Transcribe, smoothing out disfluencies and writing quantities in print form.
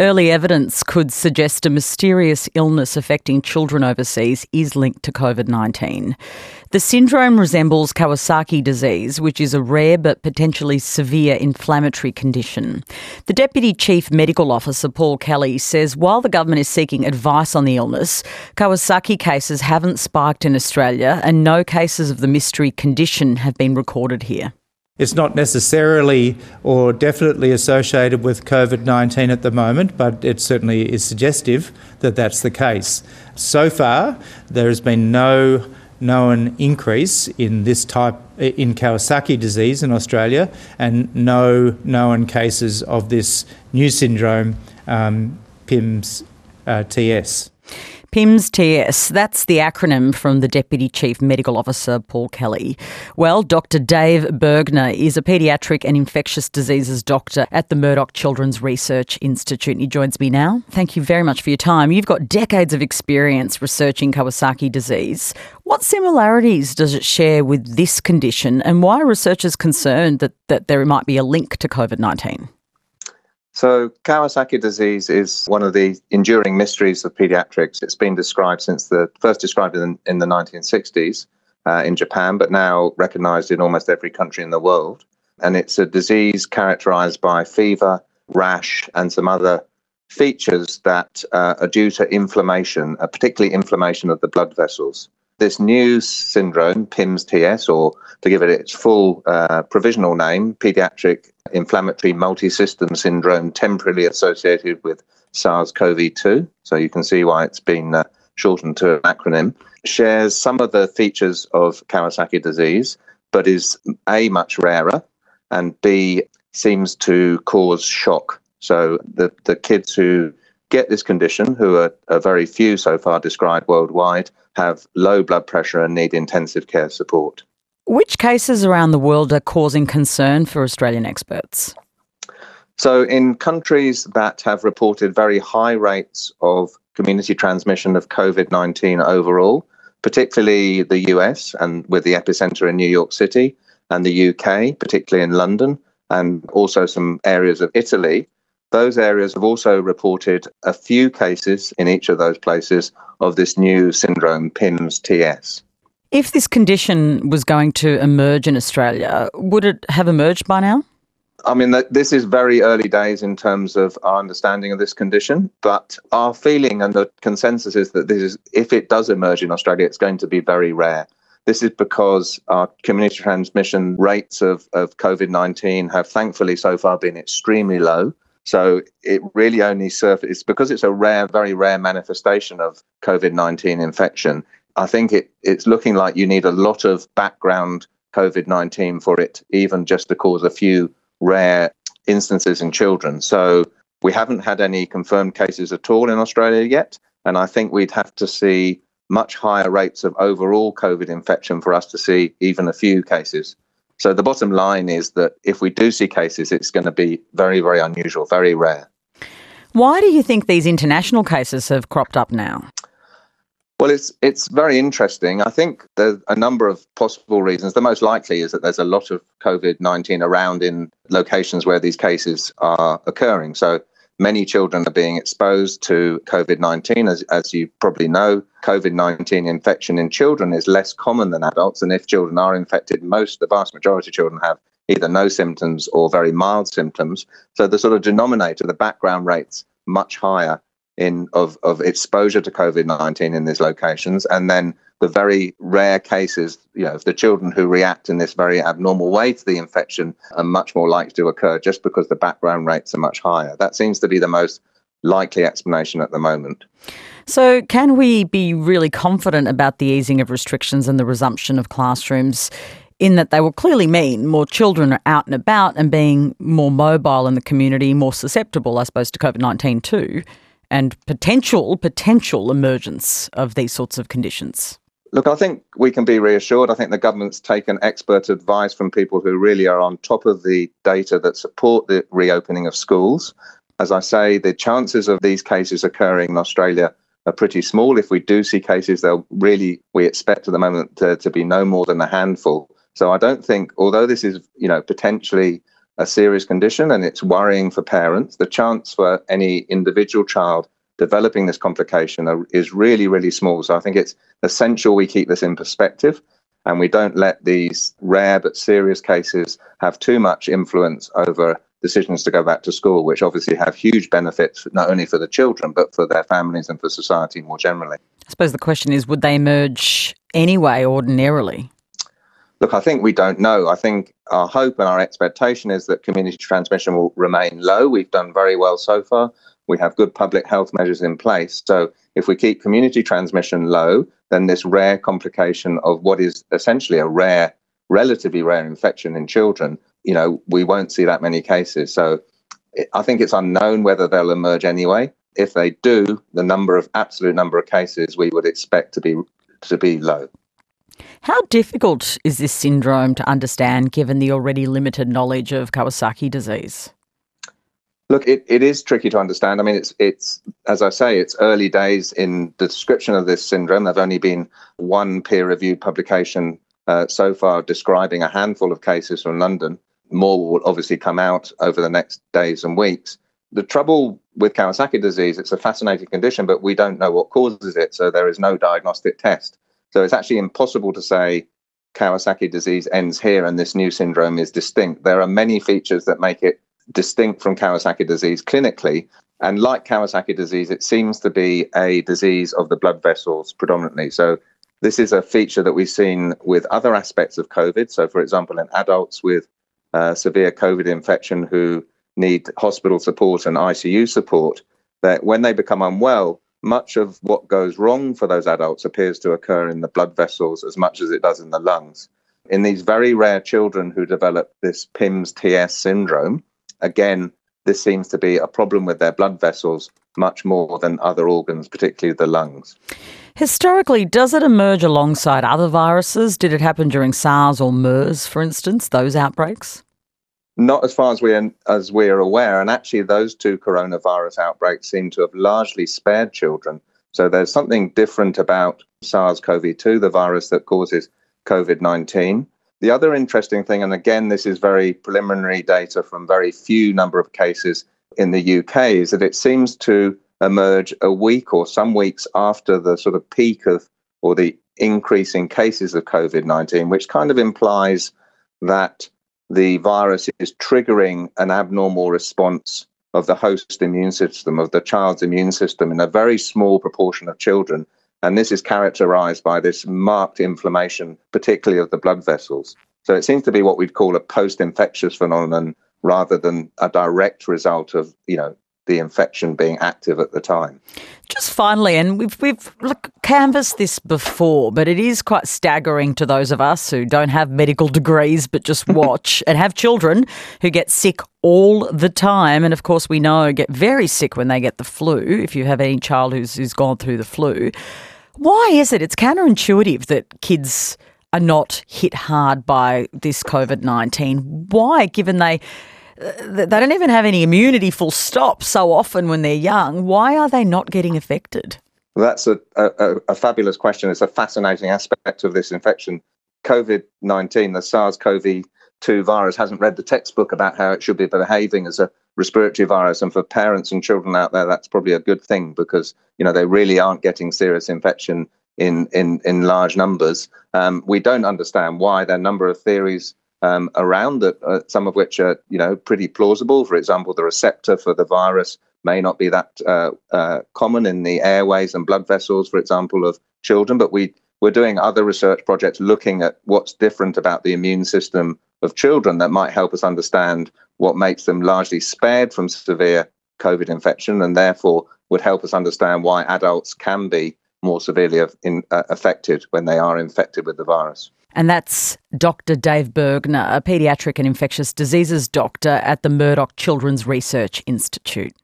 Early evidence could suggest a mysterious illness affecting children overseas is linked to COVID-19. The syndrome resembles Kawasaki disease, which is a rare but potentially severe inflammatory condition. The Deputy Chief Medical Officer, Paul Kelly, says while the government is seeking advice on the illness, Kawasaki cases haven't spiked in Australia and no cases of the mystery condition have been recorded here. It's not necessarily or definitely associated with COVID-19 at the moment, but it certainly is suggestive that that's the case. So far, there has been no known increase in this type in Kawasaki disease in Australia and no known cases of this new syndrome, PIMS-TS. PIMS-TS, that's the acronym from the Deputy Chief Medical Officer, Paul Kelly. Well, Dr Dave Bergner is a paediatric and infectious diseases doctor at the Murdoch Children's Research Institute. He joins me now. Thank you very much for your time. You've got decades of experience researching Kawasaki disease. What similarities does it share with this condition, and why are researchers concerned that there might be a link to COVID-19? So Kawasaki disease is one of the enduring mysteries of paediatrics. It's been described first described in the 1960s in Japan, but now recognised in almost every country in the world. And it's a disease characterised by fever, rash, and some other features that are due to inflammation, particularly inflammation of the blood vessels. This new syndrome, PIMS-TS, or to give it its full provisional name, Pediatric Inflammatory Multisystem Syndrome, temporarily associated with SARS-CoV-2, so you can see why it's been shortened to an acronym, shares some of the features of Kawasaki disease, but is A, much rarer, and B, seems to cause shock. So the kids who get this condition, who are very few so far described worldwide, have low blood pressure and need intensive care support. Which cases around the world are causing concern for Australian experts? So in countries that have reported very high rates of community transmission of COVID-19 overall, particularly the US and with the epicentre in New York City, and the UK, particularly in London, and also some areas of Italy, those areas have also reported a few cases in each of those places of this new syndrome, PIMS-TS. If this condition was going to emerge in Australia, would it have emerged by now? I mean, this is very early days in terms of our understanding of this condition, but our feeling and the consensus is that if it does emerge in Australia, it's going to be very rare. This is because our community transmission rates of COVID-19 have thankfully so far been extremely low. So it really only surfaces because it's a rare, very rare manifestation of COVID-19 infection. I think it's looking like you need a lot of background COVID-19 for it, even just to cause a few rare instances in children. So we haven't had any confirmed cases at all in Australia yet. And I think we'd have to see much higher rates of overall COVID infection for us to see even a few cases. So the bottom line is that if we do see cases, it's going to be very, very unusual, very rare. Why do you think these international cases have cropped up now? Well, it's very interesting. I think there's a number of possible reasons. The most likely is that there's a lot of COVID-19 around in locations where these cases are occurring. So many children are being exposed to COVID-19. As you probably know, COVID-19 infection in children is less common than adults. And if children are infected, the vast majority of children have either no symptoms or very mild symptoms. So the sort of denominator, the background rate's much higher of exposure to COVID-19 in these locations. And then the very rare cases, the children who react in this very abnormal way to the infection are much more likely to occur just because the background rates are much higher. That seems to be the most likely explanation at the moment. So can we be really confident about the easing of restrictions and the resumption of classrooms in that they will clearly mean more children are out and about and being more mobile in the community, more susceptible, I suppose, to COVID-19 too, and potential emergence of these sorts of conditions? Look, I think we can be reassured. I think the government's taken expert advice from people who really are on top of the data that support the reopening of schools. As I say, the chances of these cases occurring in Australia are pretty small. If we do see cases, we expect at the moment to be no more than a handful. So I don't think, although this is, potentially a serious condition and it's worrying for parents, the chance for any individual child developing this complication is really, really small. So I think it's essential we keep this in perspective and we don't let these rare but serious cases have too much influence over decisions to go back to school, which obviously have huge benefits not only for the children but for their families and for society more generally. I suppose the question is, would they emerge anyway ordinarily? Look, I think we don't know. I think our hope and our expectation is that community transmission will remain low. We've done very well so far. We have good public health measures in place. So if we keep community transmission low, then this rare complication of what is essentially a rare, relatively rare infection in children, we won't see that many cases. So I think it's unknown whether they'll emerge anyway. If they do, the absolute number of cases we would expect to be low. How difficult is this syndrome to understand given the already limited knowledge of Kawasaki disease? Look, it is tricky to understand. I mean, it's as I say, it's early days in the description of this syndrome. There's only been one peer-reviewed publication so far describing a handful of cases from London. More will obviously come out over the next days and weeks. The trouble with Kawasaki disease, it's a fascinating condition, but we don't know what causes it, so there is no diagnostic test. So it's actually impossible to say Kawasaki disease ends here and this new syndrome is distinct. There are many features that make it distinct from Kawasaki disease clinically. And like Kawasaki disease, it seems to be a disease of the blood vessels predominantly. So this is a feature that we've seen with other aspects of COVID. So, for example, in adults with severe COVID infection who need hospital support and ICU support, that when they become unwell, much of what goes wrong for those adults appears to occur in the blood vessels as much as it does in the lungs. In these very rare children who develop this PIMS-TS syndrome, again, this seems to be a problem with their blood vessels much more than other organs, particularly the lungs. Historically, does it emerge alongside other viruses? Did it happen during SARS or MERS, for instance, those outbreaks? Not as far as we are aware. And actually, those two coronavirus outbreaks seem to have largely spared children. So there's something different about SARS-CoV-2, the virus that causes COVID-19. The other interesting thing, and again, this is very preliminary data from very few number of cases in the UK, is that it seems to emerge a week or some weeks after the sort of peak of or the increase in cases of COVID-19, which kind of implies that the virus is triggering an abnormal response of the host immune system, of the child's immune system in a very small proportion of children. And this is characterized by this marked inflammation, particularly of the blood vessels. So it seems to be what we'd call a post-infectious phenomenon rather than a direct result of, the infection being active at the time. Just finally, and we've canvassed this before, but it is quite staggering to those of us who don't have medical degrees but just watch and have children who get sick all the time. And of course, we know get very sick when they get the flu, if you have any child who's gone through the flu. Why is it? It's counterintuitive that kids are not hit hard by this COVID-19. Why, given they don't even have any immunity full stop so often when they're young, why are they not getting affected? Well, that's a fabulous question. It's a fascinating aspect of this infection. COVID-19, the SARS-CoV-2 virus, hasn't read the textbook about how it should be behaving as a respiratory virus. And for parents and children out there, that's probably a good thing because, they really aren't getting serious infection in large numbers. We don't understand why. There are a number of theories around that, some of which are, pretty plausible. For example, the receptor for the virus may not be that common in the airways and blood vessels, for example, of children. But we're doing other research projects looking at what's different about the immune system of children that might help us understand what makes them largely spared from severe COVID infection and therefore would help us understand why adults can be more severely affected when they are infected with the virus. And that's Dr. Dave Burgner, a paediatric and infectious diseases doctor at the Murdoch Children's Research Institute.